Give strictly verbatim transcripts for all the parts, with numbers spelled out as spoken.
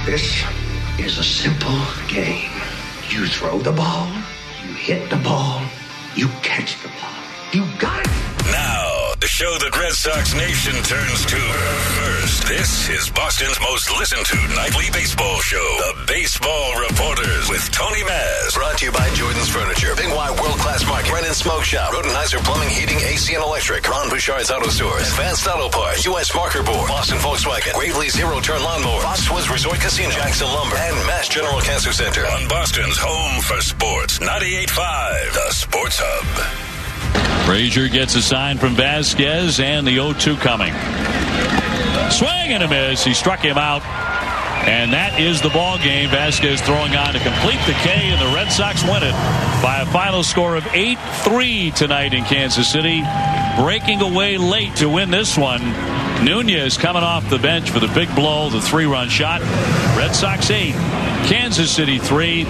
This is a simple game. You throw the ball, you hit the ball, you catch the ball. You got it. Now, the show that Red Sox Nation turns to first. This is Boston's most listened to nightly baseball show, The Baseball Reporters with Tony Maz. Brought to you by Jordan's Furniture, Big Y World-Class Market, Brennan Smoke Shop, Rodenizer Plumbing, Heating, A C and Electric, Ron Bouchard's Auto Stores, Advanced Auto Parts, U S Marker Board, Boston Volkswagen, Gravely Zero Turn Lawnmower, Foxwoods Resort Casino, Jackson Lumber, and Mass General Cancer Center. On Boston's home for sports, ninety-eight point five, The Sports Hub. Frazier gets a sign from Vasquez, and the oh two coming. Swing and a miss. He struck him out, and that is the ball game. Vasquez throwing on to complete the K, and the Red Sox win it by a final score of eight three tonight in Kansas City. Breaking away late to win this one. Nunez coming off the bench for the big blow, the three-run shot. Red Sox eight, Kansas City three.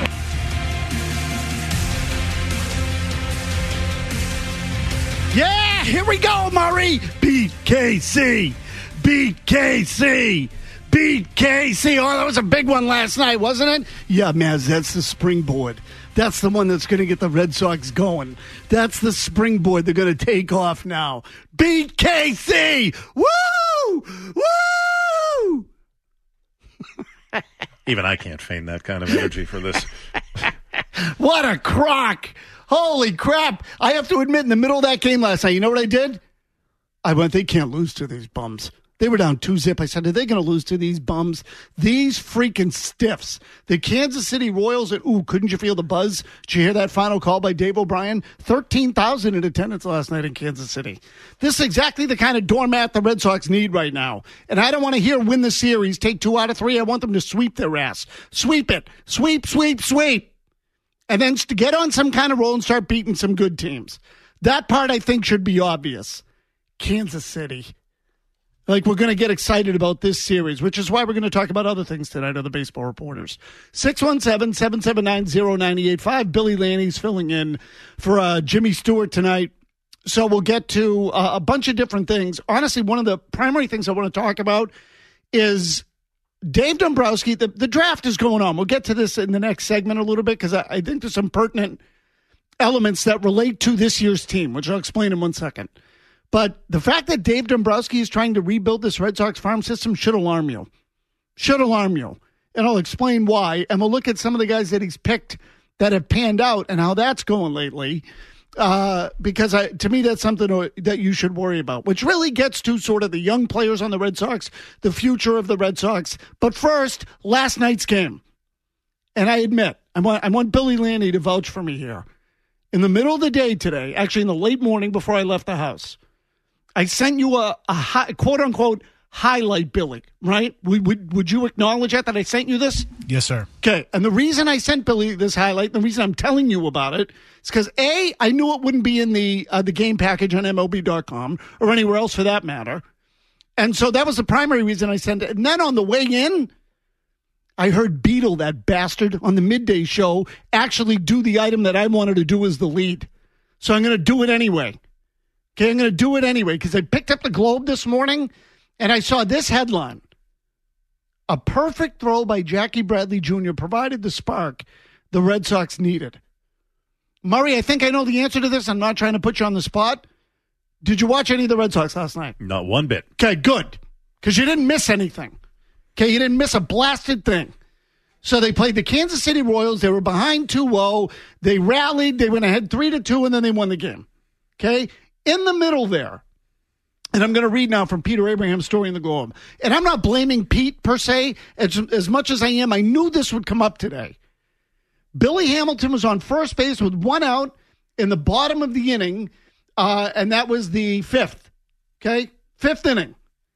Yeah, here we go, Murray. B K C. B K C. B K C. Oh, that was a big one last night, wasn't it? Yeah, Maz, that's the springboard. That's the one that's going to get the Red Sox going. That's the springboard they're going to take off now. B K C. Woo! Woo! Even I can't feign that kind of energy for this. What a crock. Holy crap. I have to admit, in the middle of that game last night, you know what I did? I went, they can't lose to these bums. They were down two zip. I said, are they going to lose to these bums? These freaking stiffs. The Kansas City Royals, and ooh, couldn't you feel the buzz? Did you hear that final call by Dave O'Brien? thirteen thousand in attendance last night in Kansas City. This is exactly the kind of doormat the Red Sox need right now. And I don't want to hear win the series, take two out of three. I want them to sweep their ass. Sweep it. Sweep, sweep, sweep. And then to get on some kind of roll and start beating some good teams. That part, I think, should be obvious. Kansas City. Like, we're going to get excited about this series, which is why we're going to talk about other things tonight on the Baseball Reporters. six one seven, seven seven nine, zero nine eight five. Billy Laney's filling in for uh, Jimmy Stewart tonight. So we'll get to uh, a bunch of different things. Honestly, one of the primary things I want to talk about is Dave Dombrowski. The, the draft is going on. We'll get to this in the next segment a little bit because I, I think there's some pertinent elements that relate to this year's team, which I'll explain in one second. But the fact that Dave Dombrowski is trying to rebuild this Red Sox farm system should alarm you. Should alarm you. And I'll explain why. And we'll look at some of the guys that he's picked that have panned out and how that's going lately. Uh, because I, to me, that's something that you should worry about, which really gets to sort of the young players on the Red Sox, the future of the Red Sox. But first, last night's game. And I admit, I want, I want Billy Laney to vouch for me here. In the middle of the day today, actually in the late morning before I left the house, I sent you a, a high, quote-unquote highlight, Billy, right? Would, would, would you acknowledge that, that I sent you this? Yes, sir. Okay, and the reason I sent Billy this highlight, the reason I'm telling you about it, is because, A, I knew it wouldn't be in the uh, the game package on M L B dot com or anywhere else for that matter. And so that was the primary reason I sent it. And then on the way in, I heard Beetle, that bastard, on the midday show, actually do the item that I wanted to do as the lead. So I'm going to do it anyway. Okay, I'm going to do it anyway because I picked up the Globe this morning and I saw this headline. A perfect throw by Jackie Bradley Junior provided the spark the Red Sox needed. Murray, I think I know the answer to this. I'm not trying to put you on the spot. Did you watch any of the Red Sox last night? Not one bit. Okay, good. Because you didn't miss anything. Okay, you didn't miss a blasted thing. So they played the Kansas City Royals. They were behind two oh. They rallied. They went ahead three to two, and then they won the game. Okay? In the middle there, and I'm going to read now from Peter Abraham's story in the Globe. And I'm not blaming Pete, per se, as, as much as I am. I knew this would come up today. Billy Hamilton was on first base with one out in the bottom of the inning, uh, and that was the fifth. Okay? Fifth inning.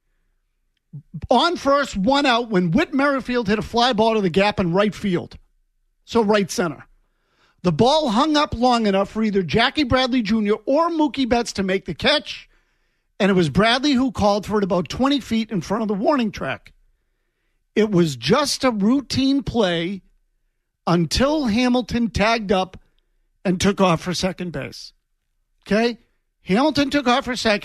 On first, one out when Whit Merrifield hit a fly ball to the gap in right field. So right center. The ball hung up long enough for either Jackie Bradley Junior or Mookie Betts to make the catch, and it was Bradley who called for it about twenty feet in front of the warning track. It was just a routine play until Hamilton tagged up and took off for second base. Okay? Hamilton took off for second.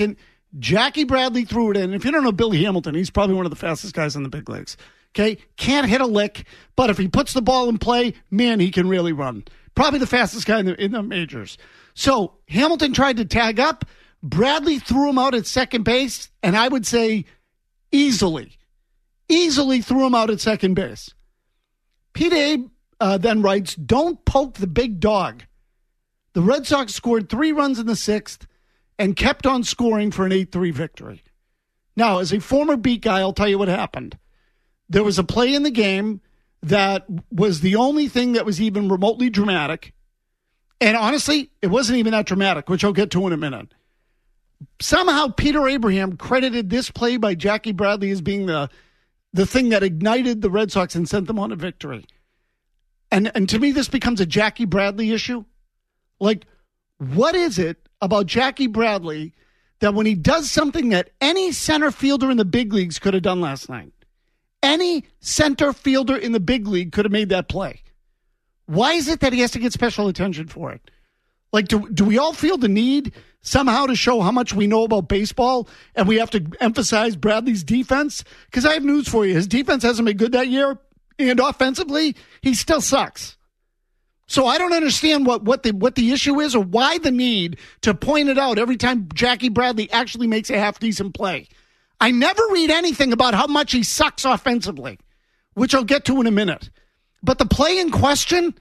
Jackie Bradley threw it in. If you don't know Billy Hamilton, he's probably one of the fastest guys in the big leagues. Okay, can't hit a lick, but if he puts the ball in play, man, he can really run. Probably the fastest guy in the, in the majors. So Hamilton tried to tag up. Bradley threw him out at second base, and I would say easily, easily threw him out at second base. Pete Abe uh, then writes, don't poke the big dog. The Red Sox scored three runs in the sixth and kept on scoring for an eight three victory. Now, as a former beat guy, I'll tell you what happened. There was a play in the game that was the only thing that was even remotely dramatic. And honestly, it wasn't even that dramatic, which I'll get to in a minute. Somehow Peter Abraham credited this play by Jackie Bradley as being the, the thing that ignited the Red Sox and sent them on a victory. And, and to me, this becomes a Jackie Bradley issue. Like, what is it about Jackie Bradley that when he does something that any center fielder in the big leagues could have done last night, any center fielder in the big league could have made that play? Why is it that he has to get special attention for it? Like, do, do we all feel the need somehow to show how much we know about baseball and we have to emphasize Bradley's defense? Because I have news for you. His defense hasn't been good that year, and offensively, he still sucks. So I don't understand what, what the what the issue is or why the need to point it out every time Jackie Bradley actually makes a half-decent play. I never read anything about how much he sucks offensively, which I'll get to in a minute. But the play in question,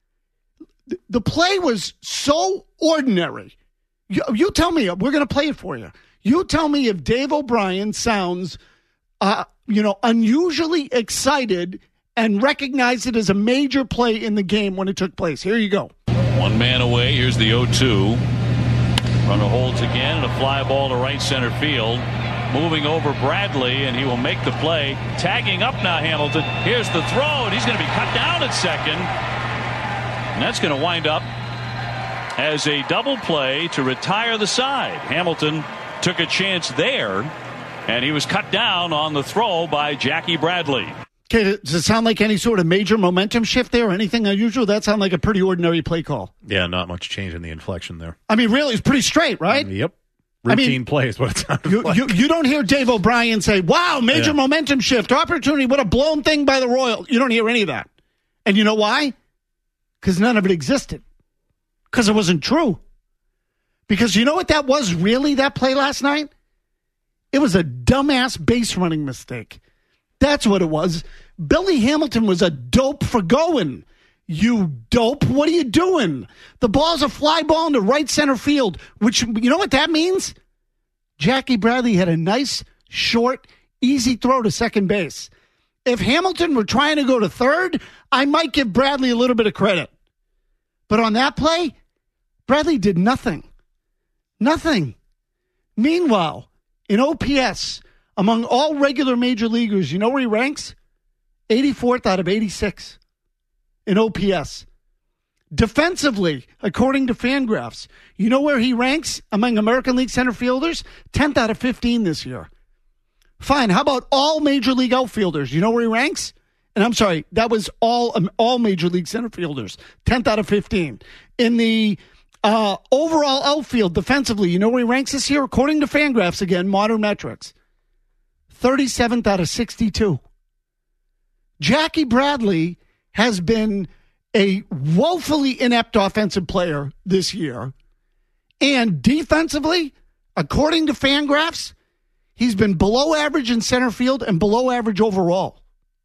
the play was so ordinary. You, you tell me, we're going to play it for you. You tell me if Dave O'Brien sounds, uh, you know, unusually excited and recognize it as a major play in the game when it took place. Here you go. One man away. Here's the oh two. Runner holds again, and a fly ball to right center field. Moving over Bradley, and he will make the play. Tagging up now, Hamilton. Here's the throw, and he's going to be cut down at second. And that's going to wind up as a double play to retire the side. Hamilton took a chance there, and he was cut down on the throw by Jackie Bradley. Okay, does it sound like any sort of major momentum shift there or anything unusual? That sounds like a pretty ordinary play call. Yeah, not much change in the inflection there. I mean, really, it's pretty straight, right? Um, yep. Routine I mean, play is what it sounded you, like. You, you don't hear Dave O'Brien say, wow, major yeah. momentum shift, opportunity, what a blown thing by the Royals. You don't hear any of that. And you know why? Because none of it existed. Because it wasn't true. Because you know what that was really, that play last night? It was a dumbass base running mistake. That's what it was. Billy Hamilton was a dope for going. You dope. What are you doing? The ball's a fly ball into right center field, which, you know what that means? Jackie Bradley had a nice, short, easy throw to second base. If Hamilton were trying to go to third, I might give Bradley a little bit of credit. But on that play, Bradley did nothing. Nothing. Meanwhile, in O P S, among all regular major leaguers, you know where he ranks? eighty-fourth out of eighty-six in O P S. Defensively, according to Fangraphs, you know where he ranks among American League center fielders? tenth out of fifteen this year. Fine, how about all major league outfielders? You know where he ranks? And I'm sorry, that was all um, all major league center fielders. tenth out of fifteen. In the uh, overall outfield defensively, you know where he ranks this year? According to Fangraphs, again, modern metrics. thirty-seventh out of sixty-two. Jackie Bradley has been a woefully inept offensive player this year. And defensively, according to Fangraphs, he's been below average in center field and below average overall.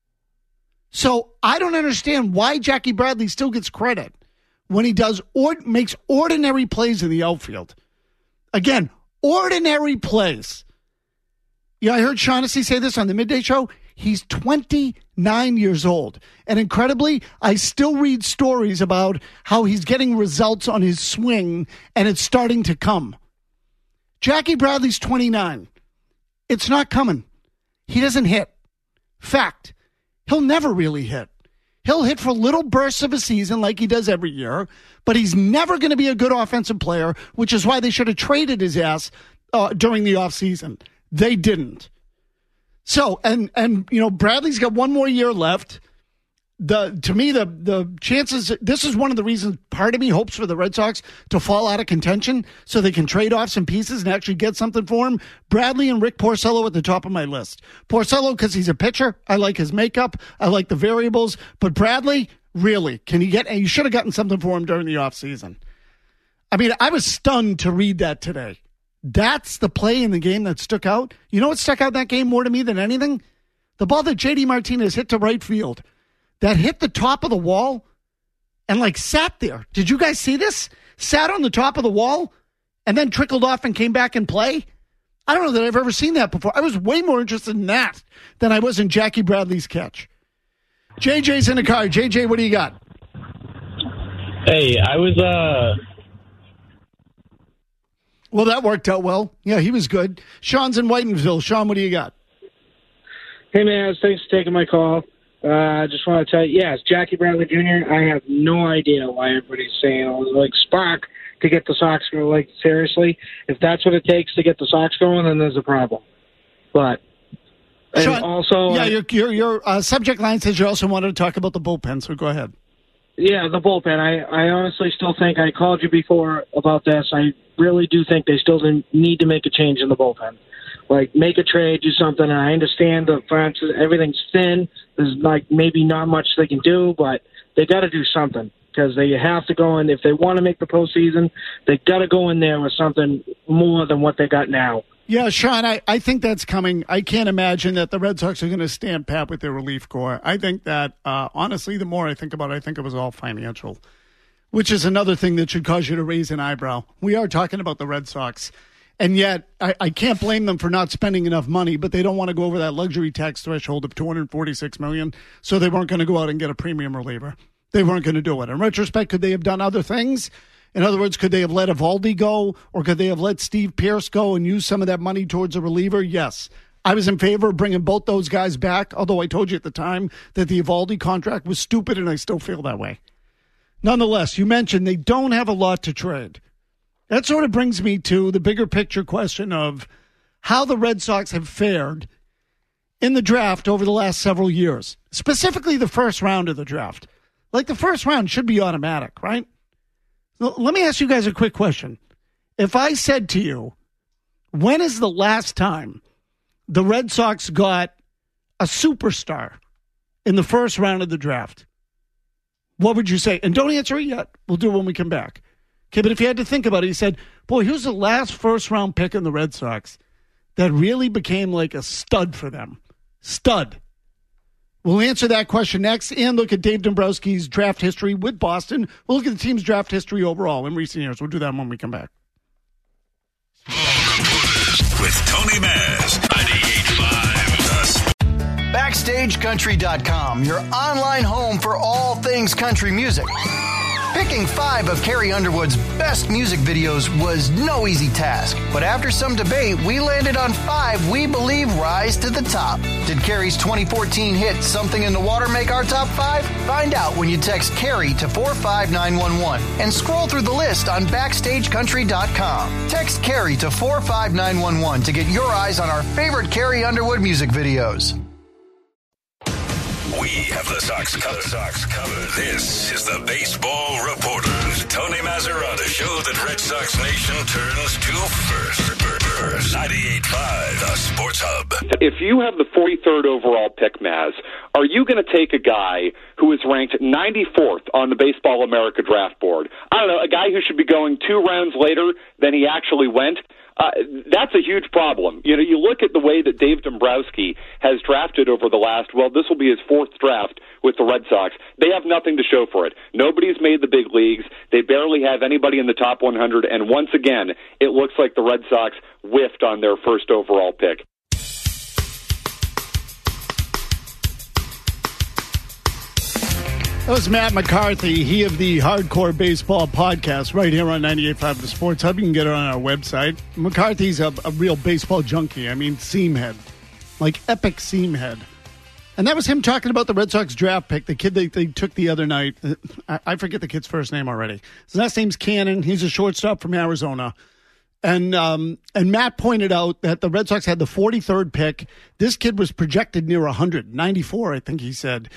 So I don't understand why Jackie Bradley still gets credit when he does or makes ordinary plays in the outfield. Again, ordinary plays. Yeah, I heard Shaughnessy say this on the Midday Show. He's twenty-nine years old. And incredibly, I still read stories about how he's getting results on his swing, and it's starting to come. Jackie Bradley's twenty-nine. It's not coming. He doesn't hit. Fact. He'll never really hit. He'll hit for little bursts of a season like he does every year, but he's never going to be a good offensive player, which is why they should have traded his ass uh, during the offseason. They didn't. So, and, and you know, Bradley's got one more year left. the to me, the the chances, this is one of the reasons part of me hopes for the Red Sox to fall out of contention so they can trade off some pieces and actually get something for him. Bradley and Rick Porcello at the top of my list. Porcello, because he's a pitcher. I like his makeup. I like the variables. But Bradley, really, can he get, and you should have gotten something for him during the offseason. I mean, I was stunned to read that today. That's the play in the game that stuck out. You know what stuck out in that game more to me than anything? The ball that J D Martinez hit to right field. That hit the top of the wall and, like, sat there. Did you guys see this? Sat on the top of the wall and then trickled off and came back in play? I don't know that I've ever seen that before. I was way more interested in that than I was in Jackie Bradley's catch. J J's in the car. J J, what do you got? Hey, I was... uh. Well, that worked out well. Yeah, he was good. Sean's in Whitensville. Sean, what do you got? Hey, man, thanks for taking my call. I uh, just want to tell you, yes, Jackie Bradley Junior, I have no idea why everybody's saying, oh, like, spark to get the Sox going. Like, seriously, if that's what it takes to get the Sox going, then there's a problem. But, and Sean, also... Yeah, uh, your, your, your uh, subject line says you also wanted to talk about the bullpen, so go ahead. Yeah, the bullpen. I, I honestly still think, I called you before about this, I really do think they still need to make a change in the bullpen. Like, make a trade, do something. And I understand the front, everything's thin. There's, like, maybe not much they can do, but they got to do something because they have to go in. If they want to make the postseason, they got to go in there with something more than what they got now. Yeah, Sean, I, I think that's coming. I can't imagine that the Red Sox are going to stand pat with their relief corps. I think that, uh, honestly, the more I think about it, I think it was all financial, which is another thing that should cause you to raise an eyebrow. We are talking about the Red Sox, and yet I, I can't blame them for not spending enough money, but they don't want to go over that luxury tax threshold of two hundred forty-six million dollars, so they weren't going to go out and get a premium reliever. They weren't going to do it. In retrospect, could they have done other things? In other words, could they have let Eovaldi go, or could they have let Steve Pearce go and use some of that money towards a reliever? Yes. I was in favor of bringing both those guys back, although I told you at the time that the Eovaldi contract was stupid, and I still feel that way. Nonetheless, you mentioned they don't have a lot to trade. That sort of brings me to the bigger picture question of how the Red Sox have fared in the draft over the last several years, specifically the first round of the draft. Like, the first round should be automatic, right? Let me ask you guys a quick question. If I said to you, when is the last time the Red Sox got a superstar in the first round of the draft, what would you say? And don't answer it yet. We'll do it when we come back. Okay, but if you had to think about it, you said, boy, who's the last first-round pick in the Red Sox that really became like a stud for them? Stud. We'll answer that question next and look at Dave Dombrowski's draft history with Boston. We'll look at the team's draft history overall in recent years. We'll do that when we come back. With Tony Maz, ninety-eight point five. Backstage Country dot com, your online home for all things country music. Picking five of Carrie Underwood's best music videos was no easy task, but after some debate, we landed on five we believe rise to the top. Did Carrie's twenty fourteen hit Something in the Water make our top five? Find out when you text Carrie to four five nine one one and scroll through the list on Backstage Country dot com. Text Carrie to four five nine one one to get your eyes on our favorite Carrie Underwood music videos. We have the Sox covered. Sox covered. This is the Baseball Reporters. Tony Mazzarata, show that Red Sox Nation turns to first. first. ninety-eight point five, the Sports Hub. If you have the forty-third overall pick, Maz, are you going to take a guy who is ranked ninety-fourth on the Baseball America draft board? I don't know, a guy who should be going two rounds later than he actually went? Uh, that's a huge problem. You know, you look at the way that Dave Dombrowski has drafted over the last, well, this will be his fourth draft with the Red Sox. They have nothing to show for it. Nobody's made the big leagues. They barely have anybody in the top one hundred. And once again, it looks like the Red Sox whiffed on their first overall pick. That was Matt McCarthy, he of the Hardcore Baseball Podcast, right here on ninety-eight point five The Sports Hub. You can get it on our website. McCarthy's a, a real baseball junkie. I mean, seamhead. Like, epic seamhead. And that was him talking about the Red Sox draft pick, the kid they, they took the other night. I, I forget the kid's first name already. His last name's Cannon. He's a shortstop from Arizona. And um, and Matt pointed out that the Red Sox had the forty-third pick. This kid was projected near one hundred, ninety-four, I think he said.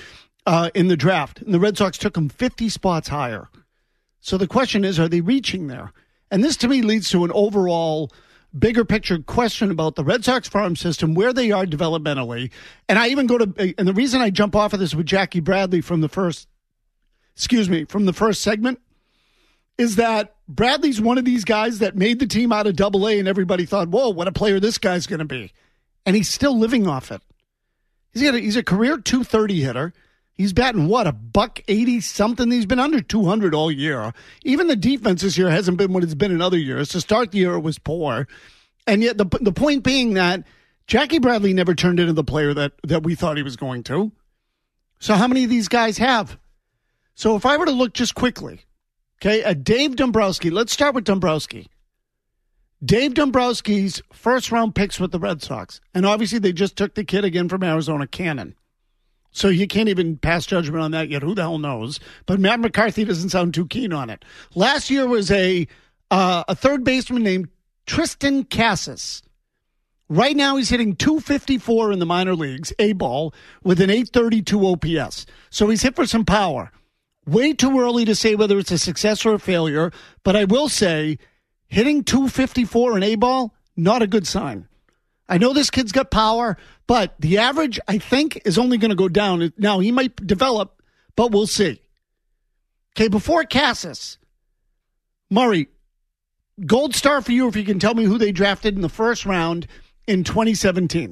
uh, in the draft, and the Red Sox took him fifty spots higher. So the question is, are they reaching there? And this, to me, leads to an overall bigger picture question about the Red Sox farm system, where they are developmentally. And I even go to, and the reason I jump off of this with Jackie Bradley from the first, excuse me, from the first segment, is that Bradley's one of these guys that made the team out of double A, and everybody thought, whoa, what a player this guy's going to be. And he's still living off it. He's, got a, he's a career two thirty hitter. He's batting, what, a buck eighty-something? He's been under two hundred all year. Even the defense this year hasn't been what it's been in other years. To start the year, it was poor. And yet the the point being that Jackie Bradley never turned into the player that, that we thought he was going to. So how many of these guys have? So if I were to look just quickly, okay, at Dave Dombrowski, let's start with Dombrowski. Dave Dombrowski's first-round picks with the Red Sox. And obviously they just took the kid again from Arizona, Cannon. So you can't even pass judgment on that yet. Who the hell knows? But Matt McCarthy doesn't sound too keen on it. Last year was a uh, a third baseman named Tristan Casas. Right now he's hitting two fifty-four in the minor leagues, A-ball, with an eight thirty-two O P S. So he's hit for some power. Way too early to say whether it's a success or a failure, but I will say hitting two fifty-four in A-ball, not a good sign. I know this kid's got power, but the average, I think, is only going to go down. Now, he might develop, but we'll see. Okay, before Casas, Murray, gold star for you if you can tell me who they drafted in the first round in twenty seventeen.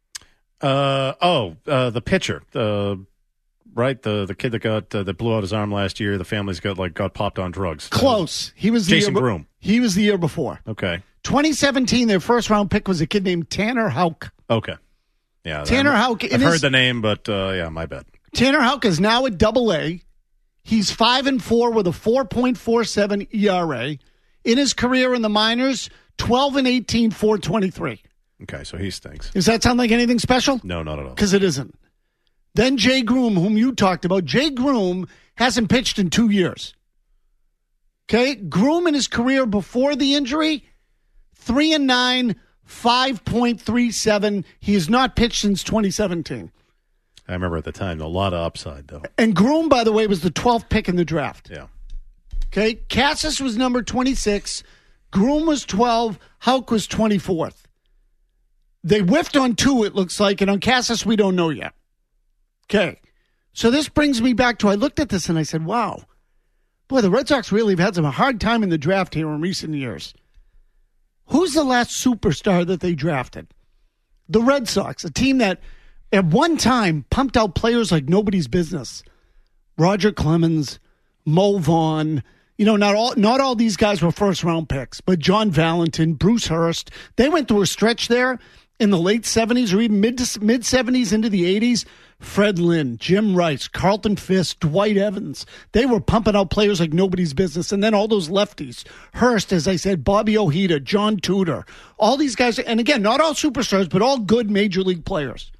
Uh, oh, uh, the pitcher, the right, the the kid that got uh, that blew out his arm last year. The family's got like got popped on drugs. Close. He was the Jason year, Groom. He was the year before. Okay. twenty seventeen, their first round pick was a kid named Tanner Houck. Okay. Yeah. Tanner Houck. I've heard the name, but uh, yeah, my bad. Tanner Houck is now at double A. He's five and four with a four point four seven E R A. In his career in the minors, twelve and eighteen, four twenty-three. Okay, so he stinks. Does that sound like anything special? No, not at all. Because it isn't. Then Jay Groom, whom you talked about. Jay Groom hasn't pitched in two years. Okay? Groom in his career before the injury, three and nine, five point three seven. He has not pitched since twenty seventeen. I remember at the time, a lot of upside, though. And Groom, by the way, was the twelfth pick in the draft. Yeah. Okay? Casas was number twenty-six. Groom was twelve. Houck was twenty-fourth. They whiffed on two, it looks like, and on Casas, we don't know yet. Okay. So this brings me back to, I looked at this and I said, wow, boy, the Red Sox really have had some hard time in the draft here in recent years. Who's the last superstar that they drafted? The Red Sox, a team that at one time pumped out players like nobody's business. Roger Clemens, Mo Vaughn. You know, not all not all these guys were first-round picks, but John Valentin, Bruce Hurst. They went through a stretch there in the late seventies or even mid mid-seventies into the eighties. Fred Lynn, Jim Rice, Carlton Fisk, Dwight Evans. They were pumping out players like nobody's business. And then all those lefties. Hurst, as I said, Bobby Ojeda, John Tudor. All these guys, and again, not all superstars, but all good major league players.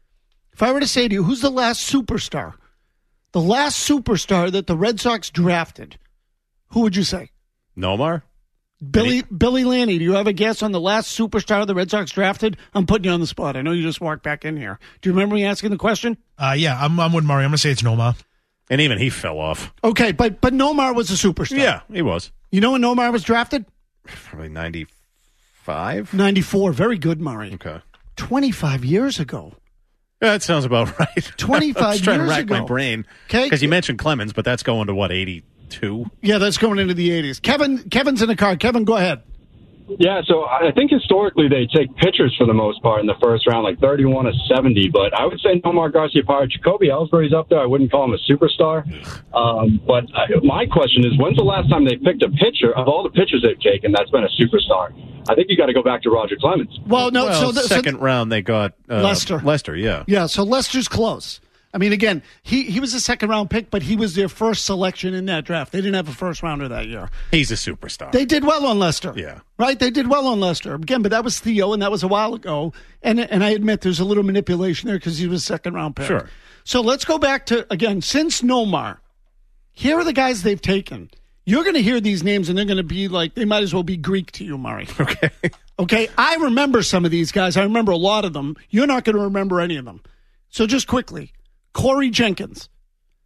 If I were to say to you, who's the last superstar? The last superstar that the Red Sox drafted, who would you say? Nomar? Billy Billy Lanny, do you have a guess on the last superstar the Red Sox drafted? I'm putting you on the spot. I know you just walked back in here. Do you remember me asking the question? Uh, yeah, I'm, I'm with Murray. I'm going to say it's Nomar. And even he fell off. Okay, but but Nomar was a superstar. Yeah, he was. You know when Nomar was drafted? Probably ninety-five? ninety-four. Very good, Murray. Okay. twenty-five years ago. Yeah, that sounds about right. twenty-five I was trying years to rack ago. my brain. Okay. Because you mentioned Clemens, but that's going to, what, eighty-two? Yeah, that's going into the eighties. Kevin, Kevin's in the car. Kevin, go ahead. Yeah, so I think historically they take pitchers for the most part in the first round, like thirty-one to seventy. But I would say Nomar Garciaparra. Jacoby Ellsbury's up there. I wouldn't call him a superstar. Um, but I, my question is, when's the last time they picked a pitcher of all the pitchers they've taken that's been a superstar? I think you got to go back to Roger Clemens. Well, no, well, so the second so, round they got uh, Lester. Lester, yeah, yeah. So Lester's close. I mean, again, he, he was a second-round pick, but he was their first selection in that draft. They didn't have a first-rounder that year. He's a superstar. They did well on Lester. Yeah. Right? They did well on Lester. Again, but that was Theo, and that was a while ago. And and I admit there's a little manipulation there because he was a second-round pick. Sure. So let's go back to, again, since Nomar, here are the guys they've taken. You're going to hear these names, and they're going to be like, they might as well be Greek to you, Murray. Okay. Okay? I remember some of these guys. I remember a lot of them. You're not going to remember any of them. So just quickly. Corey Jenkins,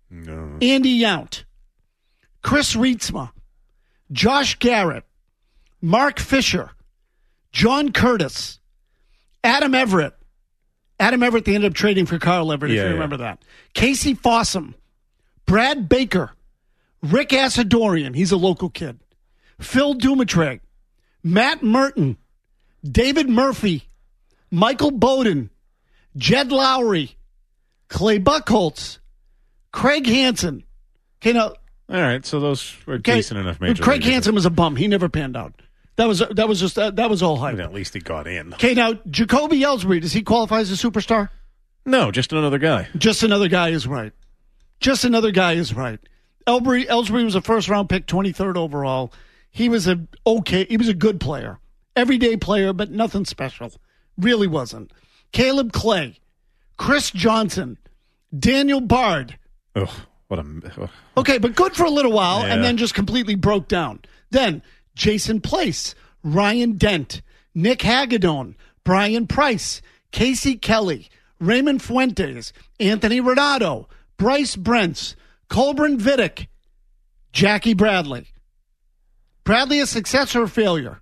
No. Andy Yount, Chris Rietsma, Josh Garrett, Mark Fisher, John Curtis, Adam Everett. Adam Everett, they ended up trading for Carl Everett, Yeah, if you yeah. remember that. Casey Fossum, Brad Baker, Rick Asadorian, he's a local kid, Phil Dumitre, Matt Merton, David Murphy, Michael Bowden, Jed Lowry, Clay Buchholz, Craig Hansen. Okay, now, All right, so those were okay, decent enough major Craig leaguers. Hansen was a bum. He never panned out. That was that was just that, that was all hype. At least he got in. Okay, now Jacoby Ellsbury, does he qualify as a superstar? No, just another guy. Just another guy is right. Just another guy is right. Ellsbury, Ellsbury was a first round pick, twenty-third overall. He was a okay. He was a good player, everyday player, but nothing special. Really wasn't. Caleb Clay, Chris Johnson, Daniel Bard. Ugh, what a. Ugh. Okay, but good for a little while, Yeah. and then just completely broke down. Then Jason Place, Ryan Dent, Nick Hagedorn, Brian Price, Casey Kelly, Raymond Fuentes, Anthony Renato, Bryce Brentz, Colburn Vidic, Jackie Bradley. Bradley a success or a failure?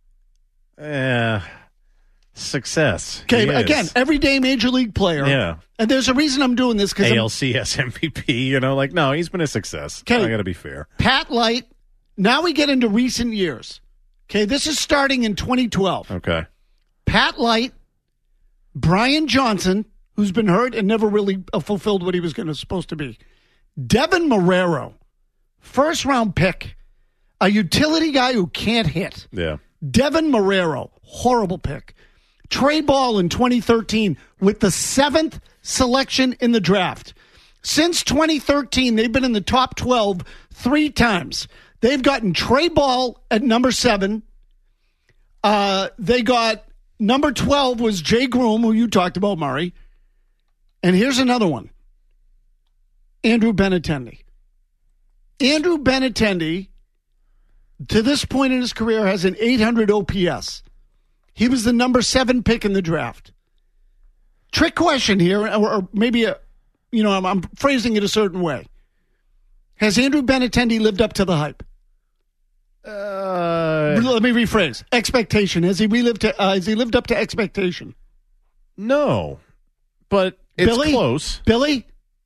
Eh, success. Okay, He is. again, everyday major league player. Yeah. And there's a reason I'm doing this because A L C S M V P, you know, like, no, he's been a success. Okay. I got to be fair. Pat Light. Now we get into recent years. Okay, this is starting in twenty twelve. Okay. Pat Light, Brian Johnson, who's been hurt and never really uh, fulfilled what he was going to supposed to be. Devin Marrero, first round pick, a utility guy who can't hit. Yeah. Devin Marrero, horrible pick. Trey Ball in twenty thirteen with the seventh selection in the draft. Since twenty thirteen, they've been in the top twelve three times. They've gotten Trey Ball at number seven. Uh, they got number twelve was Jay Groom, who you talked about, Murray. And here's another one. Andrew Benintendi. Andrew Benintendi, to this point in his career, has an eight hundred O P S. He was the number seven pick in the draft. Trick question here, or, or maybe a, you know, I'm, I'm phrasing it a certain way. Has Andrew Benintendi lived up to the hype? Uh, Let me rephrase. Expectation. Has he relived to, uh, has he lived up to expectation? no, but it's Billy? close. Billy?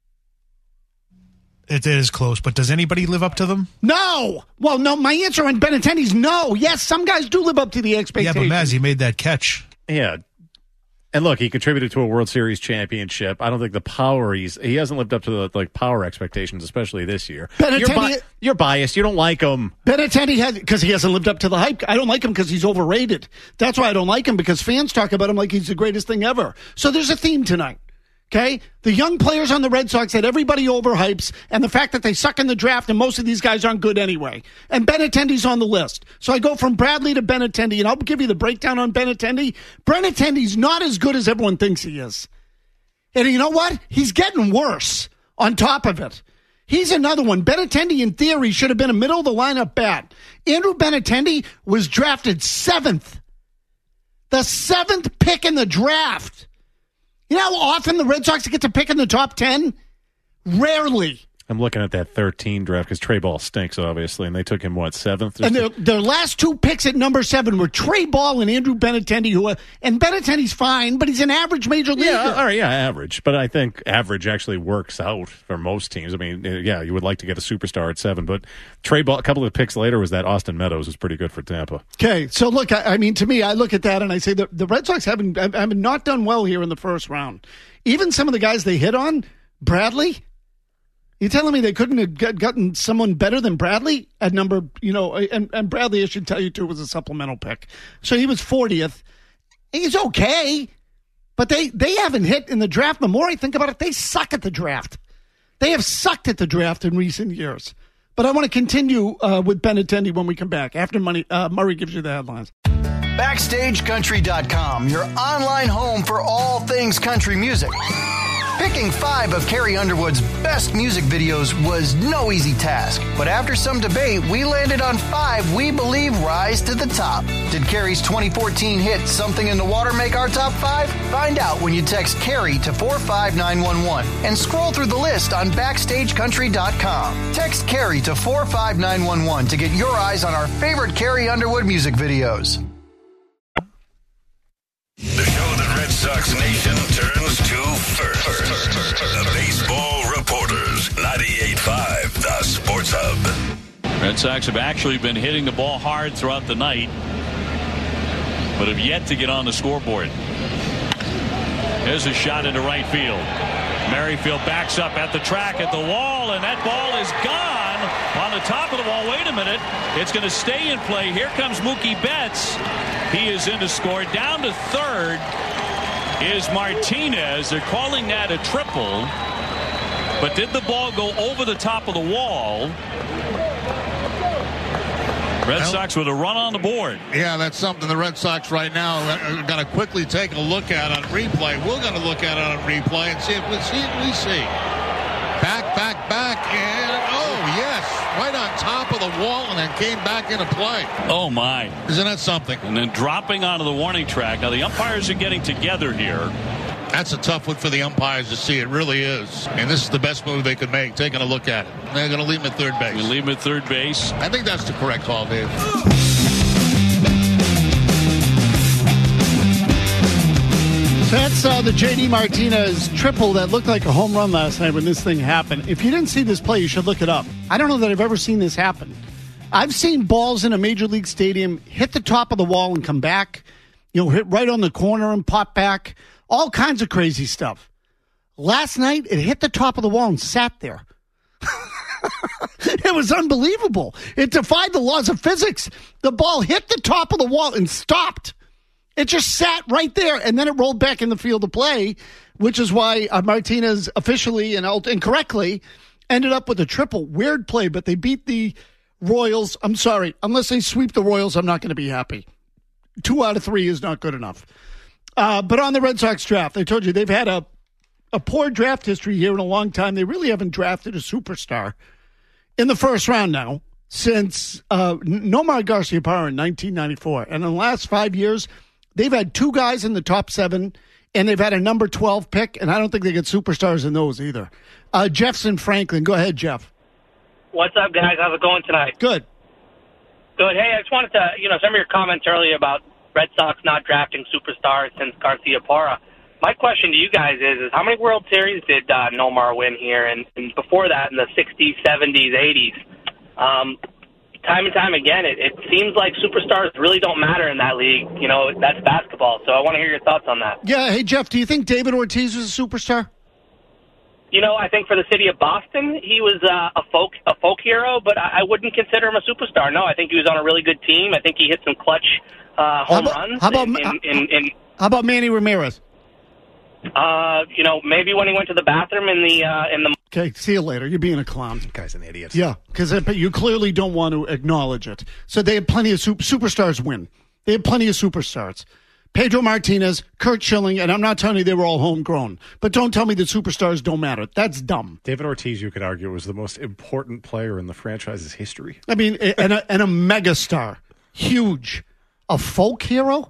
It is close, but does anybody live up to them? No. Well, no, my answer on Benintendi's no. Yes, some guys do live up to the Yeah, expectation. but Maz, he made that catch. Yeah. And look, he contributed to a World Series championship. I don't think the power he's he hasn't lived up to the like power expectations, especially this year. Benintendi- You're, bi- you're biased. You don't like him. Benintendi has, because he hasn't lived up to the hype. I don't like him because he's overrated. That's why I don't like him, because fans talk about him like he's the greatest thing ever. So there's a theme tonight. Okay? The young players on the Red Sox that everybody overhypes, and the fact that they suck in the draft, and most of these guys aren't good anyway. And Benintendi's on the list. So I go from Bradley to Benintendi, and I'll give you the breakdown on Benintendi. Benintendi's not as good as everyone thinks he is. And you know what? He's getting worse on top of it. He's another one. Benintendi, in theory, should have been a middle of the lineup bat. Andrew Benintendi was drafted seventh. The seventh pick in the draft. You know how often the Red Sox get to pick in the top ten? Rarely. I'm looking at that thirteen draft because Trey Ball stinks, obviously, and they took him, what, seventh? And their, their last two picks at number seven were Trey Ball and Andrew Benintendi, who are, and Benintendi's fine, but he's an average major leaguer. Yeah, all right, yeah, average. But I think average actually works out for most teams. I mean, uh, yeah, you would like to get a superstar at seven, but Trey Ball, a couple of picks later, was that Austin Meadows was pretty good for Tampa. Okay, so look, I, I mean, to me, I look at that and I say the, the Red Sox haven't, have, have not done well here in the first round. Even some of the guys they hit on, Bradley, you telling me they couldn't have got, gotten someone better than Bradley at number, you know, and, and Bradley, I should tell you, too, was a supplemental pick. So he was fortieth. He's okay, but they, they haven't hit in the draft. The more I think about it, they suck at the draft. They have sucked at the draft in recent years. But I want to continue uh, with Benintendi when we come back, after Money, uh, Murray gives you the headlines. Backstage Country dot com, your online home for all things country music. Picking five of Carrie Underwood's best music videos was no easy task, but after some debate, we landed on five we believe rise to the top. Did Carrie's twenty fourteen hit Something in the Water make our top five? Find out when you text Carrie to four five nine one one and scroll through the list on backstage country dot com. Text Carrie to four five nine one one to get your eyes on our favorite Carrie Underwood music videos. The show that Red Sox Nation turns to first. The Baseball Reporters, ninety-eight point five, The Sports Hub. Red Sox have actually been hitting the ball hard throughout the night, but have yet to get on the scoreboard. There's a shot into right field. Merrifield backs up at the track at the wall, and that ball is gone on the top of the wall. Wait a minute. It's going to stay in play. Here comes Mookie Betts. He is in to score. Down to third is Martinez. They're calling that a triple. But did the ball go over the top of the wall? Red well, Sox with a run on the board. Yeah, that's something the Red Sox right now are going to quickly take a look at on replay. We're going to look at it on replay and see if we see what we see. Back, back, back, and oh, yes, right on top of the wall, and then came back into play. Oh, my. Isn't that something? And then dropping onto the warning track. Now, the umpires are getting together here. That's a tough one for the umpires to see. It really is. And this is the best move they could make, taking a look at it. They're going to leave him at third base. You leave him at third base. I think that's the correct call, Dave. So that's uh, the J D Martinez triple that looked like a home run last night when this thing happened. If you didn't see this play, you should look it up. I don't know that I've ever seen this happen. I've seen balls in a major league stadium hit the top of the wall and come back. You know, hit right on the corner and pop back. All kinds of crazy stuff. Last night, it hit the top of the wall and sat there. It was unbelievable. It defied the laws of physics. The ball hit the top of the wall and stopped. It just sat right there, and then it rolled back in the field of play, which is why uh, Martinez officially and incorrectly ended up with a triple. Weird play, but they beat the Royals. I'm sorry. Unless they sweep the Royals, I'm not going to be happy. Two out of three is not good enough. Uh, but on the Red Sox draft, I told you they've had a, a poor draft history here in a long time. They really haven't drafted a superstar in the first round now since uh, Nomar Garciaparra in nineteen ninety-four. And in the last five years, they've had two guys in the top seven, and they've had a number twelve pick, and I don't think they get superstars in those either. Uh, Jefferson Franklin. Go ahead, Jeff. What's up, guys? How's it going tonight? Good. Good. Hey, I just wanted to, you know, some of your comments earlier about Red Sox not drafting superstars since Garciaparra. My question to you guys is, is how many World Series did uh, Nomar win here? And, and before that, in the sixties, seventies, eighties? Um, time and time again, it, it seems like superstars really don't matter in that league. You know, that's basketball. So I want to hear your thoughts on that. Yeah. Hey, Jeff, do you think David Ortiz was a superstar? You know, I think for the city of Boston, he was uh, a folk a folk hero, but I, I wouldn't consider him a superstar. No, I think he was on a really good team. I think he hit some clutch uh, home how about, runs. How about, in, in, in, in, how about Manny Ramirez? Uh, you know, maybe when he went to the bathroom in the uh, in the. Okay, see you later. You're being a clown. That guy's an idiot. Yeah, because you clearly don't want to acknowledge it. So they had plenty of super, superstars win. They had plenty of superstars. Pedro Martinez, Curt Schilling, and I'm not telling you they were all homegrown. But don't tell me that superstars don't matter. That's dumb. David Ortiz, you could argue, was the most important player in the franchise's history. I mean, and a, and a megastar. Huge. A folk hero?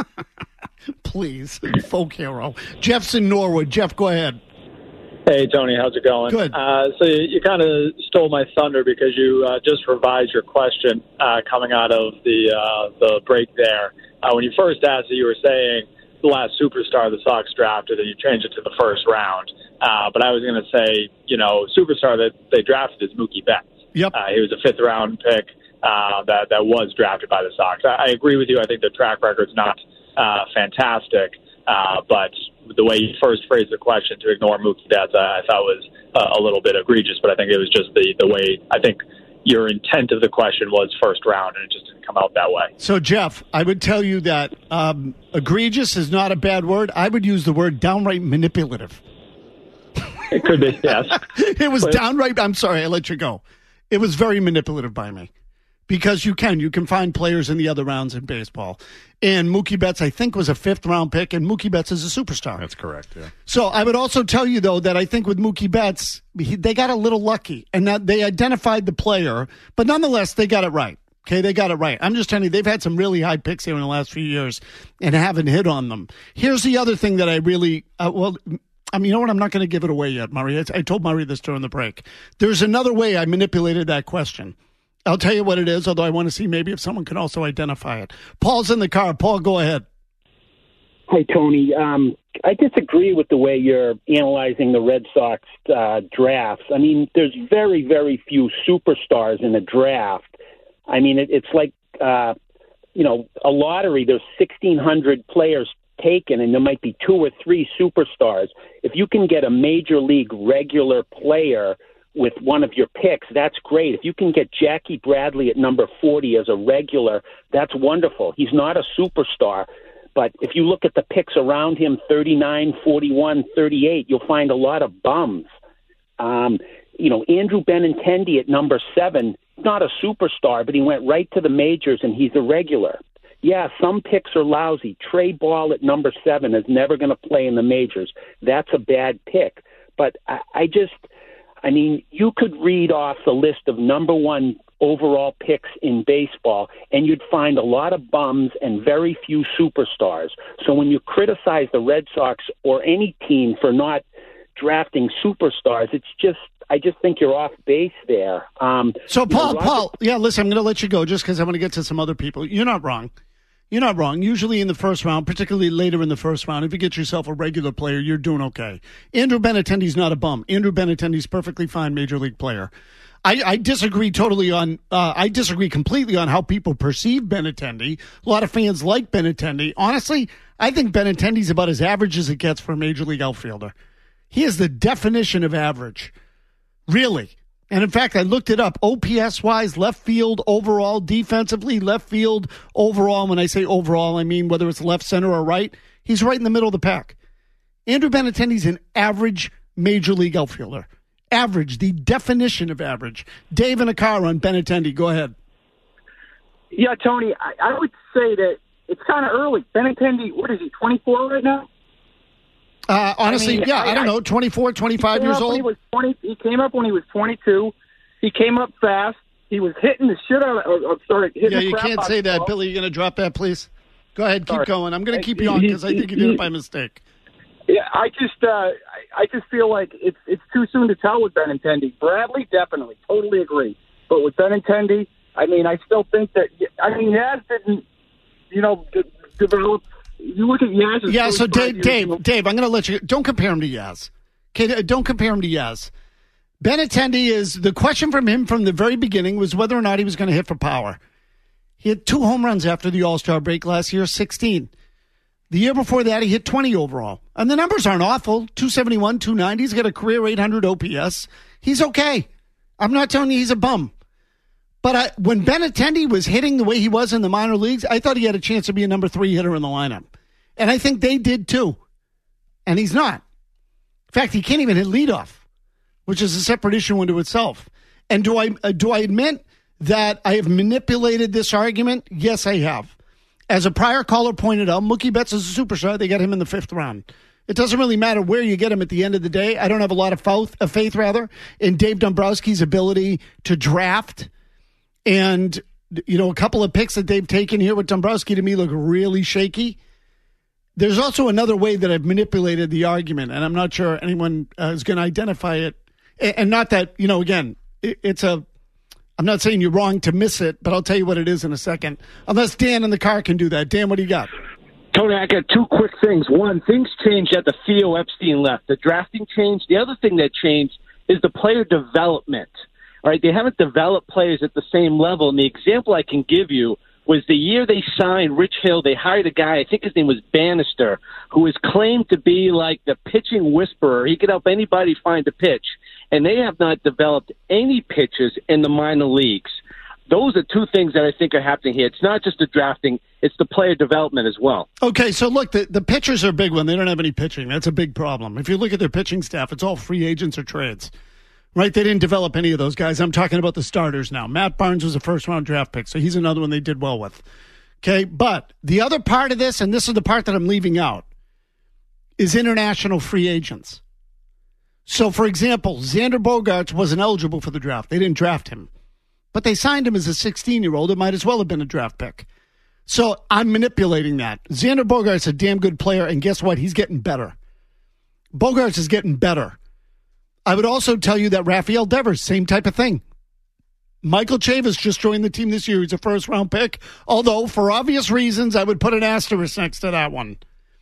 Please, folk hero. Jeff's in Norwood. Jeff, go ahead. Hey, Tony, how's it going? Good. Uh, so you, you kind of stole my thunder because you uh, just revised your question uh, coming out of the uh, the break there. Uh, when you first asked it, you were saying the last superstar the Sox drafted, and you changed it to the first round. Uh, but I was going to say, you know, superstar that they drafted is Mookie Betts. Yep. Uh, he was a fifth round pick uh, that that was drafted by the Sox. I, I agree with you. I think the track record's not uh, fantastic, uh, but the way you first phrased the question to ignore Mookie Betts, I, I thought was uh, a little bit egregious. But I think it was just the the way I think your intent of the question was first round, and it just didn't come out that way. So, Jeff, I would tell you that um, egregious is not a bad word. I would use the word downright manipulative. It could be, yes. It was but, downright, I'm sorry, I let you go. It was very manipulative by me because you can. You can find players in the other rounds in baseball. And Mookie Betts, I think, was a fifth-round pick, and Mookie Betts is a superstar. That's correct, yeah. So I would also tell you, though, that I think with Mookie Betts, he, they got a little lucky, and that they identified the player, but nonetheless, they got it right. Okay, they got it right. I'm just telling you, they've had some really high picks here in the last few years and haven't hit on them. Here's the other thing that I really, uh, well, I mean, you know what? I'm not going to give it away yet, Murray. I, I told Murray this during the break. There's another way I manipulated that question. I'll tell you what it is, although I want to see maybe if someone can also identify it. Paul's in the car. Paul, go ahead. Hi, Tony. Um, I disagree with the way you're analyzing the Red Sox uh, drafts. I mean, there's very, very few superstars in a draft. I mean, it, it's like, uh, you know, a lottery. There's sixteen hundred players taken, and there might be two or three superstars. If you can get a major league regular player with one of your picks, that's great. If you can get Jackie Bradley at number forty as a regular, that's wonderful. He's not a superstar, but if you look at the picks around him, thirty-nine, forty-one, thirty-eight, you'll find a lot of bums. Um, you know, Andrew Benintendi at number seven, not a superstar, but he went right to the majors and he's a regular. Yeah, some picks are lousy. Trey Ball at number seven is never going to play in the majors. That's a bad pick. But I, I just, I mean, you could read off the list of number one overall picks in baseball, and you'd find a lot of bums and very few superstars. So when you criticize the Red Sox or any team for not drafting superstars, it's just, I just think you're off base there. Um, so, Paul, you know, Paul, yeah, listen, I'm going to let you go just because I want to get to some other people. You're not wrong. You're not wrong. Usually in the first round, particularly later in the first round, if you get yourself a regular player, you're doing okay. Andrew Benintendi's not a bum. Andrew Benintendi's perfectly fine major league player. I, I disagree totally on, uh, I disagree completely on how people perceive Benintendi. A lot of fans like Benintendi. Honestly, I think Benintendi's about as average as it gets for a major league outfielder. He is the definition of average. Really. And in fact, I looked it up. O P S-wise, left field overall, defensively, left field overall. When I say overall, I mean whether it's left, center, or right. He's right in the middle of the pack. Andrew Benintendi's an average major league outfielder. Average, the definition of average. Dave in a car on Benintendi. Go ahead. Yeah, Tony, I, I would say that it's kind of early. Benintendi, what is he, twenty-four right now? Uh, honestly, I mean, yeah, I, I don't know, twenty-four, twenty-five years old? He, was twenty, he came up when he was twenty-two. He came up fast. He was hitting the shit out of or, or, sorry, hitting Yeah, the you crap can't out say of that. the Billy, you're going to drop that, please? Go ahead, keep Sorry. going. I'm going to keep you on because I think you did it by mistake. Yeah, I just, uh, I, I just feel like it's it's too soon to tell with Benintendi. Bradley, definitely, totally agree. But with Benintendi, I mean, I still think that. I mean, Yaz didn't, you know, d- develop. You look at Yaz's. Yeah, so Dave, years, Dave, you know, Dave, I'm going to let you. Don't compare him to Yaz. Okay, don't compare him to Yaz. Benintendi is the question from him from the very beginning was whether or not he was going to hit for power. He had two home runs after the All-Star break last year, sixteen. The year before that, he hit twenty overall. And the numbers aren't awful. two seventy-one, two ninety. He's got a career eight hundred O P S. He's okay. I'm not telling you he's a bum. But I, when Benintendi was hitting the way he was in the minor leagues, I thought he had a chance to be a number three hitter in the lineup. And I think they did too. And he's not. In fact, he can't even hit leadoff, which is a separate issue unto itself. And do I uh, do I admit that I have manipulated this argument? Yes, I have. As a prior caller pointed out, Mookie Betts is a superstar. They got him in the fifth round. It doesn't really matter where you get him at the end of the day. I don't have a lot of faith, uh, faith rather, in Dave Dombrowski's ability to draft. And, you know, a couple of picks that they've taken here with Dombrowski to me look really shaky. There's also another way that I've manipulated the argument, and I'm not sure anyone uh, is going to identify it. And not that, you know, again, it, it's a, I'm not saying you're wrong to miss it, but I'll tell you what it is in a second. Unless Dan in the car can do that. Dan, what do you got? Tony, I got two quick things. One, things changed at the Theo Epstein left. The drafting changed. The other thing that changed is the player development. All right, they haven't developed players at the same level. And the example I can give you was the year they signed Rich Hill, they hired a guy, I think his name was Bannister, who was claimed to be like the pitching whisperer. He could help anybody find a pitch. And they have not developed any pitches in the minor leagues. Those are two things that I think are happening here. It's not just the drafting, it's the player development as well. Okay, so look, the, the pitchers are a big one. They don't have any pitching. That's a big problem. If you look at their pitching staff, it's all free agents or trades. right? They didn't develop any of those guys. I'm talking about the starters now. Matt Barnes was a first-round draft pick, so he's another one they did well with. Okay, but the other part of this, and this is the part that I'm leaving out, is international free agents. So, for example, Xander Bogaerts wasn't eligible for the draft. They didn't draft him. But they signed him as a sixteen-year-old. It might as well have been a draft pick. So I'm manipulating that. Xander Bogaerts is a damn good player, and guess what? He's getting better. Bogaerts is getting better. I would also tell you that Rafael Devers, same type of thing. Michael Chavis just joined the team this year. He's a first-round pick, although for obvious reasons, I would put an asterisk next to that one.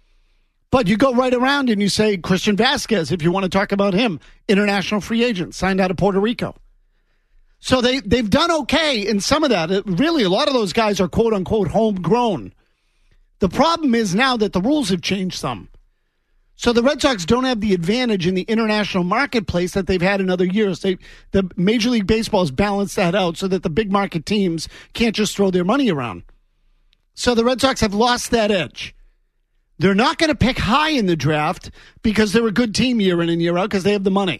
But you go right around and you say Christian Vasquez, if you want to talk about him, international free agent, signed out of Puerto Rico. So they, they've done okay in some of that. It, really, a lot of those guys are quote-unquote homegrown. The problem is now that the rules have changed some. So the Red Sox don't have the advantage in the international marketplace that they've had in other years. They, the Major League Baseball has balanced that out so that the big market teams can't just throw their money around. So the Red Sox have lost that edge. They're not going to pick high in the draft because they're a good team year in and year out because they have the money.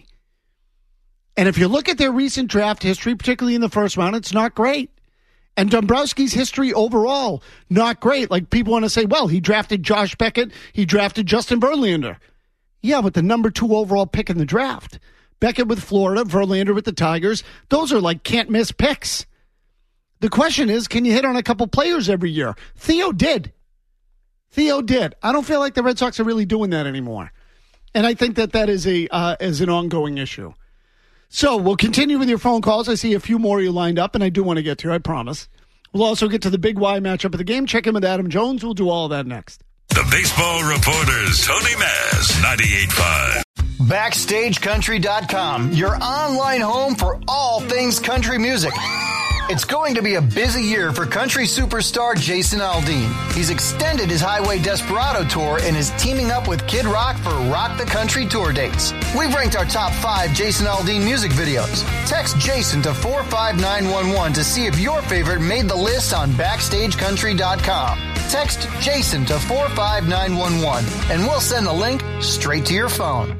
And if you look at their recent draft history, particularly in the first round, it's not great. And Dombrowski's history overall, not great. Like people want to say, well, he drafted Josh Beckett, he drafted Justin Verlander. Yeah, but the number two overall pick in the draft. Beckett with Florida, Verlander with the Tigers. Those are like can't miss picks. The question is, can you hit on a couple players every year? Theo did. Theo did. I don't feel like the Red Sox are really doing that anymore. And I think that that is a uh, is an ongoing issue. So we'll continue with your phone calls. I see a few more you lined up, and I do want to get to, I promise. We'll also get to the Big Y matchup of the game. Check in with Adam Jones. We'll do all of that next. The Baseball Reporters, Tony Maz, ninety-eight point five. Backstage Country dot com, your online home for all things country music. It's going to be a busy year for country superstar Jason Aldean. He's extended his Highway Desperado tour and is teaming up with Kid Rock for Rock the Country tour dates. We've ranked our top five Jason Aldean music videos. Text Jason to four five nine one one to see if your favorite made the list on Backstage Country dot com. Text Jason to four five nine one one and we'll send the link straight to your phone.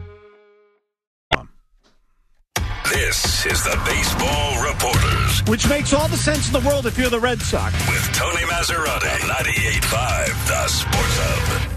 This is the Baseball Reporters. Which makes all the sense in the world if you're the Red Sox. With Tony Maserati, ninety-eight point five, the Sports Hub.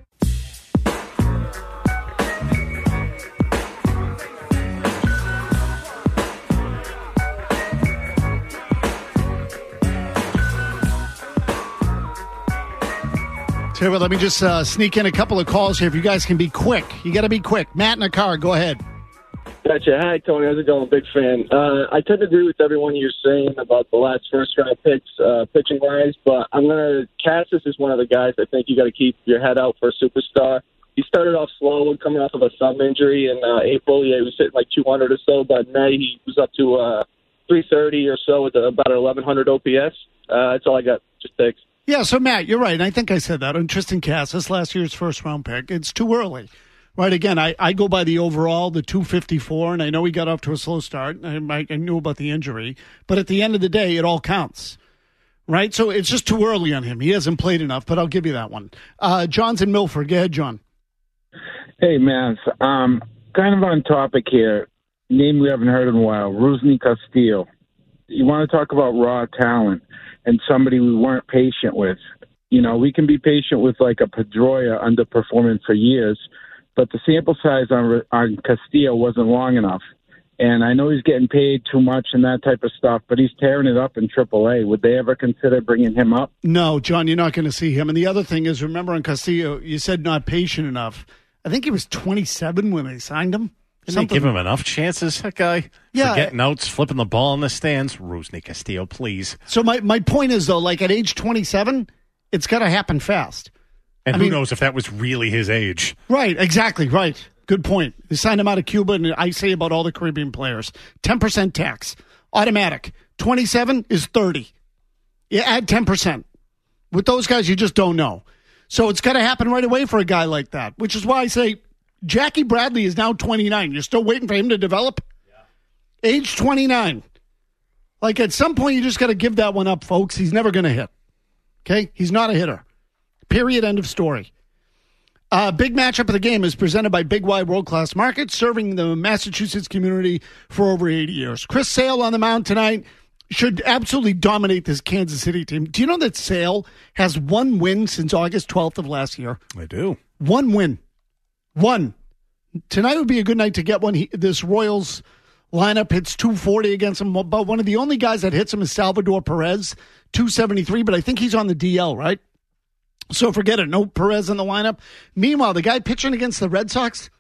Tell you what, let me just uh, sneak in a couple of calls here. If you guys can be quick. You got to be quick. Matt in the car, go ahead. Gotcha. Hi, Tony. How's it going? Big fan. Uh, I tend to agree with everyone you're saying about the last first-round picks, uh, pitching-wise, but I'm going to – Cassis is one of the guys I think you got to keep your head out for a superstar. He started off slow coming off of a thumb injury in uh, April. Yeah, he was hitting like two hundred or so, but in May he was up to uh, three thirty or so with about an eleven hundred O P S. Uh, that's all I got. Just thanks. Yeah, so, Matt, you're right. And I think I said that on Tristan Cassis, last year's first-round pick. It's too early. Right, again, I, I go by the overall, the two fifty-four, and I know he got off to a slow start. I, I knew about the injury. But at the end of the day, it all counts. Right? So it's just too early on him. He hasn't played enough, but I'll give you that one. Uh, John's in Milford. Go ahead, John. Hey, Matt. Um, kind of on topic here. Name we haven't heard in a while, Rusney Castillo. You want to talk about raw talent and somebody we weren't patient with. You know, we can be patient with like a Pedroia underperforming for years, but the sample size on on Castillo wasn't long enough. And I know he's getting paid too much and that type of stuff, but he's tearing it up in triple A. Would they ever consider bringing him up? No, John, you're not going to see him. And the other thing is, remember on Castillo, you said not patient enough. I think he was twenty-seven when they signed him. Didn't Something. they give him enough chances, that guy? Yeah. For getting outs, flipping the ball in the stands. Rusney Castillo, please. So my, my point is, though, like at age twenty-seven, it's got to happen fast. And I who mean, knows if that was really his age. Right, exactly, right. Good point. They signed him out of Cuba, and I say about all the Caribbean players, ten percent tax, automatic. twenty-seven is thirty. You add ten percent. With those guys, you just don't know. So it's got to happen right away for a guy like that, which is why I say Jackie Bradley is now twenty-nine. You're still waiting for him to develop? Yeah. Age twenty-nine. Like at some point, you just got to give that one up, folks. He's never going to hit. Okay? He's not a hitter. Period. End of story. Uh, big matchup of the game is presented by Big Y World Class Market, serving the Massachusetts community for over eighty years. Chris Sale on the mound tonight should absolutely dominate this Kansas City team. Do you know that Sale has one win since August twelfth of last year? I do. One win. One. Tonight would be a good night to get one. He, this Royals lineup hits two forty against him, but one of the only guys that hits him is Salvador Perez, two seventy-three, but I think he's on the D L, right? So forget it. No Perez in the lineup. Meanwhile, the guy pitching against the Red Sox.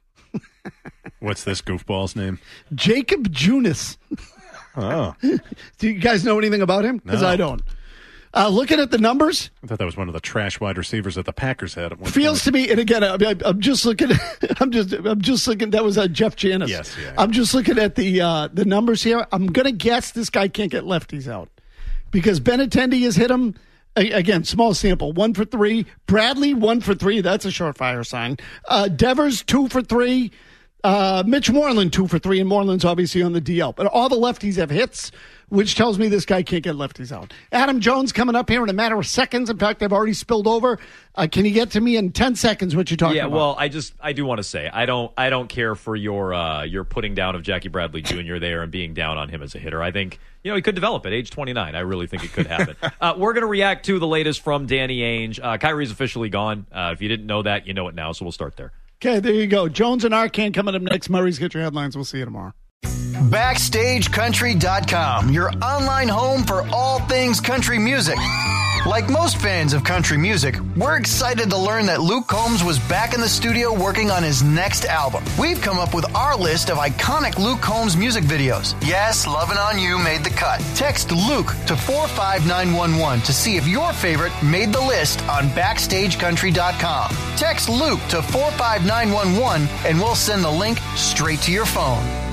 What's this goofball's name? Jacob Junis. Oh. Do you guys know anything about him? Because No. I don't. Uh, looking at the numbers, I thought that was one of the trash wide receivers that the Packers had at one feels point. to me, and again, I, I, I'm just looking. I'm just, I'm just looking. That was uh, Jeff Janis. Yes, yeah. I'm just looking at the uh, the numbers here. I'm gonna guess this guy can't get lefties out because Benintendi has hit him. Again, small sample, one for three. Bradley, one for three. That's a surefire sign. Uh, Devers, two for three. Uh, Mitch Moreland, two for three. And Moreland's obviously on the D L. But all the lefties have hits, which tells me this guy can't get lefties out. Adam Jones coming up here in a matter of seconds. In fact, I've already spilled over. Uh, can you get to me in ten seconds what you're talking yeah, about? well, I just I do want to say I don't I don't care for your uh, your putting down of Jackie Bradley Junior there and being down on him as a hitter. I think you know he could develop at age twenty-nine. I really think it could happen. uh, we're going to react to the latest from Danny Ainge. Uh, Kyrie's officially gone. Uh, if you didn't know that, you know it now. So we'll start there. Okay, there you go. Jones and Arcand coming up next. Murray's Get Your Headlines. We'll see you tomorrow. Backstage Country dot com, your online home for all things country music. Like most fans of country music, we're excited to learn that Luke Combs was back in the studio working on his next album. We've come up with our list of iconic Luke Combs music videos. Yes, Lovin' On You made the cut. Text Luke to four five nine one one to see if your favorite made the list on Backstage Country dot com. Text Luke to four five nine one one and we'll send the link straight to your phone.